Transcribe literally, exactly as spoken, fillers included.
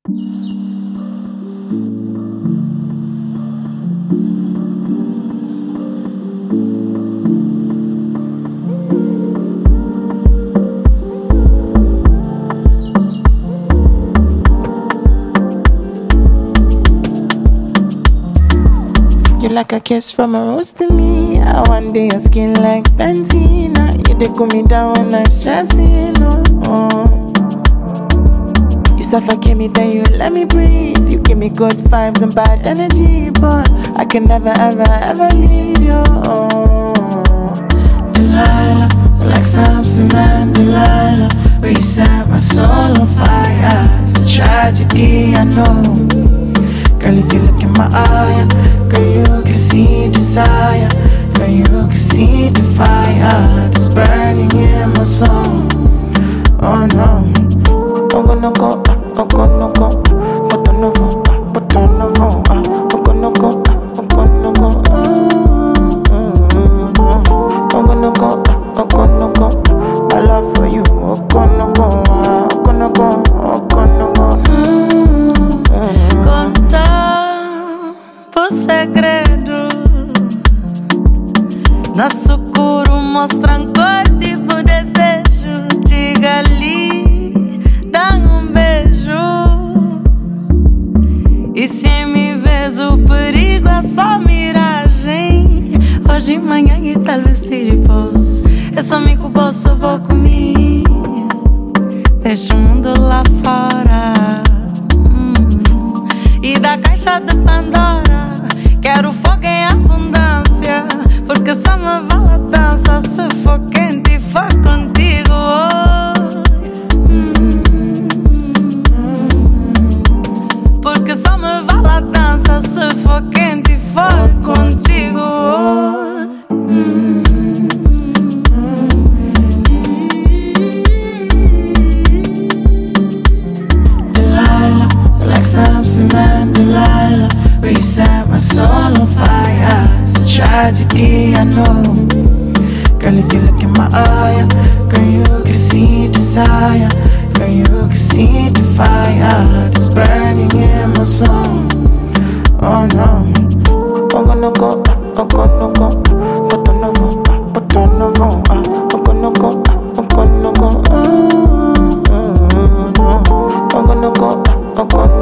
You like a kiss from a rose to me. I want your skin like Fenty. Now you dey cool me down when I'm stressing. Oh, oh. You suffocate me, then you let me breathe. You give me good vibes and bad energy, but I can never, ever, ever leave you. Oh, Delilah, like Samson and Delilah, where you set my soul on fire. It's a tragedy, I know. Girl, if you look in my eye, girl, you can see desire. Girl, you can see the fire that's burning in my soul. Oh no. I'm gonna go, I'm gonna go, but I know, but I know, I'm gonna go, I'm gonna go. I'm gonna go, I'm gonna go. My love for you, I'm gonna go, I'm gonna go, I'm gonna go. Contar por segredo, nosso coro mostra cor tipo desejo. Diga ali, dá um beijo. E se me vês o perigo é só miragem. Hoje, manhã e talvez tire pose. É só me que posso vou comigo. Deixa o mundo lá fora. E da caixa de Pandora quero fogo em abundância, porque só me vale a dança se for quente e for contigo. Oh. Hum. Porque só me vale a dança se for quente e for contigo. Oh. Hum. Samson and Delilah, where you set my soul on fire. It's a tragedy, I know. Girl, if you look in my eye, girl, you can see desire. Girl, you can see the fire that's burning in my soul. Oh no. I'm gonna go, I'm gonna go, but I know, but I know, I'm gonna go, I'm gonna go. I'm gonna go, I'm gonna